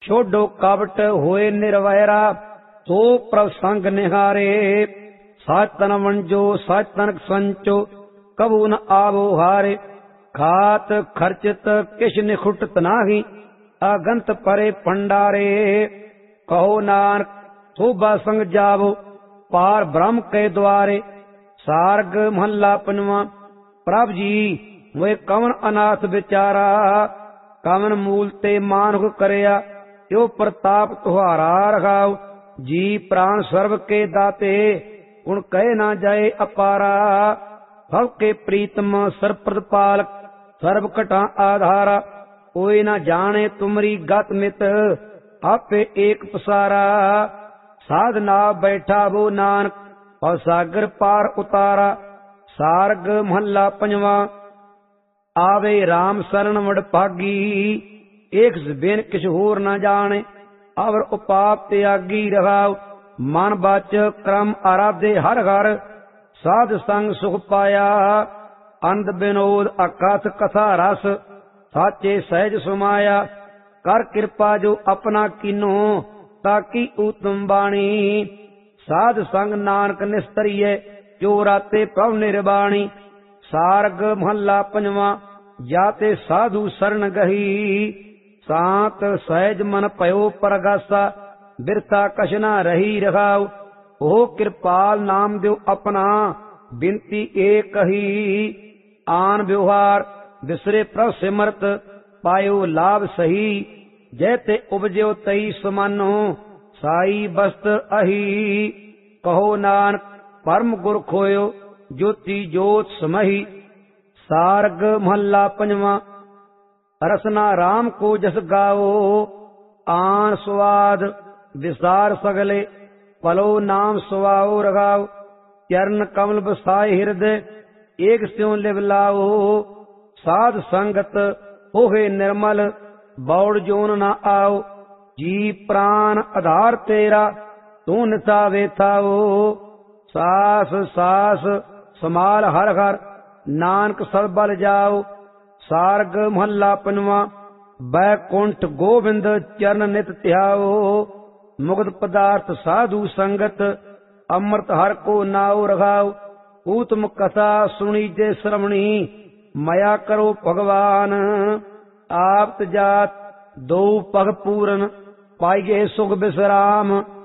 ਛੋਡੋ ਕਪਟ ਹੋਏ ਨਿਰਵੈਰਾ, ਸੋ ਪ੍ਰਭ ਸੰਗ ਨਿਹਾਰੇ। ਸਚ ਤਨ ਵੰਜੋ ਸਚ ਤਨ ਸੰਚੋ, ਕਬੂ ਨ ਆਵੋ ਹਾਰੇ। ਖਾਤ ਖਰਚਿਤ ਕਿਛ ਨਿਖੁਟਤ ਨਾਹੀ, ਅਗੰਤ ਪਰੇ ਭੰਡਾਰੇ। ਕਹੋ ਨਾਨਕ ਸੋਭਾ ਸੰਗ ਜਾਵੋ, ਪਾਰ ਬ੍ਰਹਮ ਕੇ ਦੁਆਰੇ। ਸਾਰਗ ਮਹੱਲਾ ਪੰਜਵਾਂ। ਪ੍ਰਭ ਜੀ ਮੋਏ ਕਵਨ ਅਨਾਥ ਵਿਚਾਰਾ, ਕਵਨ ਮੂਲ ਤੇ ਮਾਨੁਖ ਕਰਿਆ, ਤਿਉ ਪ੍ਰਤਾਪ ਤੁਹਾਰਾ ਰਖਾਉ। ਜੀ ਪ੍ਰਾਣ ਸਰਬ ਕੇ ਦਾਤੇ, ਗੁਣ ਕਹਿ ਨਾ ਜਾਏ ਅਪਾਰਾ। ਭਵ ਕੇ ਪ੍ਰੀਤਮ ਸਰਬ ਪ੍ਰਤਪਾਲਕ, ਸਰਬ ਘਟਾਂ ਆਧਾਰਾ। ਕੋਈ ਨਾ ਜਾਣੇ ਤੁਮਰੀ ਗਤ ਮਿਤ, ਆਪੇ ਏਕ ਪਸਾਰਾ। ਸਾਧ ਨਾ ਬੈਠਾ ਬੋ ਨਾਨਕ, ਭਵ ਸਾਗਰ ਪਾਰ ਉਤਾਰਾ। ਸਾਰਗ ਮਹੱਲਾ ਪੰਜਵਾਂ। ਆਵੇ RAM ਸਰਣ ਵਡਭਾਗੀ, ਏਕ ਬਿਨ ਕਿਛ ਹੋਰ ਨਾ ਜਾਣੇ। ਅਵਰ ਉਪਾਪ ਤਿਆਗੀ ਰਹਾਉ, ਮਨ ਬਚ ਕਰਮ ਆਰਾਧੇ ਹਰ ਘਰ। ਸਾਧ ਸੰਗ ਸੁਖ ਪਾਇਆ, ਅੰਧ ਬਿਨੋਦ ਅਕਥ ਕਥਾ ਰਸ। ਸਾਚੇ ਸਹਿਜ ਸਮਾਇਆ, ਕਰ ਕਿਰਪਾ ਜੋ ਆਪਣਾ ਕੀਨੋ, ਤਾਕੀ ਊਤਮ ਬਾਣੀ। ਸਾਧ ਸੰਗ ਨਾਨਕ ਨਿਸਤਰੀਏ, ਜੋ ਰਾਤੇ ਪ੍ਰਭ ਨਿਰਬਾਣੀ। ਸਾਰਗ ਮਹੱਲਾ ਪੰਜਵਾਂ। ਜਾਤੇ ਸਾਧੂ ਸਰਣ ਗਹੀ, ਸਾਤ ਸਹਿਜ ਮਨ ਭਇਓ ਪਰਗਾਸਾ। ਬਿਰਥਾ ਕਛ ਨਾ ਰਹੀ ਰਖਾਉ, ਉਹ ਕਿਰਪਾਲ ਨਾਮ ਦਿਓ ਆਪਣਾ। ਬਿਨਤੀ ਏ ਕਹੀ, ਆਨ ਵਿਵਹਾਰ ਵਿਸਰੇ ਪ੍ਰਭ ਸਿਮਰਤ। ਪਾਇਓ ਲਾਭ ਸਹੀ, ਜੈ ਤੇ ਉਪਜਿਓ ਤਈ ਸਮਾਨੋ। ਸਾਈ ਬਸਤ ਅਹੀ, ਕਹੋ ਨਾਨਕ ਪਰਮ ਗੁਰ ਖੋਇਓ। ਜੋਤੀ ਜੋਤ ਸਮਹੀ। ਸਾਰਗ ਮਹੱਲਾ ਪੰਜਵਾਂ। ਰਸਨਾ RAM ਕੋ ਜਸ ਗਾਵੋ, ਆਨ ਸਵਾਦ ਵਿਸਾਰ ਸਗਲੇ। ਪਲੋ ਨਾਮ ਸੁਆਓ ਰਗਾਓ, ਚਰਨ ਕਮਲ ਬਸਾਏ ਹਿਰਦੇ। ਏਕ ਸਿਉ ਲਿਵ ਲਾਓ, ਸਾਧ ਸੰਗਤ ਹੋਏ ਨਿਰਮਲ। ਬੌੜ ਜੋਨ ਨਾ ਆਓ, ਜੀ ਪ੍ਰਾਨ ਆਧਾਰ ਤੇਰਾ। ਤੂੰ ਨਿਥਾ ਵੇਥਾਓ, ਸਾਸ ਸਾਸ ਸਮਾਲ ਹਰ ਘਰ। ਨਾਨਕ ਸਦ ਬਲ ਜਾਓ। ਸਾਰਗ ਮਹੱਲਾ ਪੰਜਵਾਂ। ਬੈਕੁੰਠ ਗੋਬਿੰਦ ਚਰਨ ਨਿਤ ਧਿਆਓ, ਮੁਕਤ ਪਦਾਰਥ ਸਾਧੂ ਸੰਗਤ। ਅੰਮ੍ਰਿਤ ਹਰ ਕੋ ਨਾਉ ਰਖਾਉ, ਊਤਮ ਕਥਾ ਸੁਣੀ ਜੇ ਸ਼੍ਰਵਣੀ। ਮਇਆ ਕਰੋ ਭਗਵਾਨ, ਆਪਤ ਜਾਤ ਦੋ ਪਗ ਪੂਰਨ। ਪਾਈਏ ਸੁਖ ਬਿਸਰਾਮ,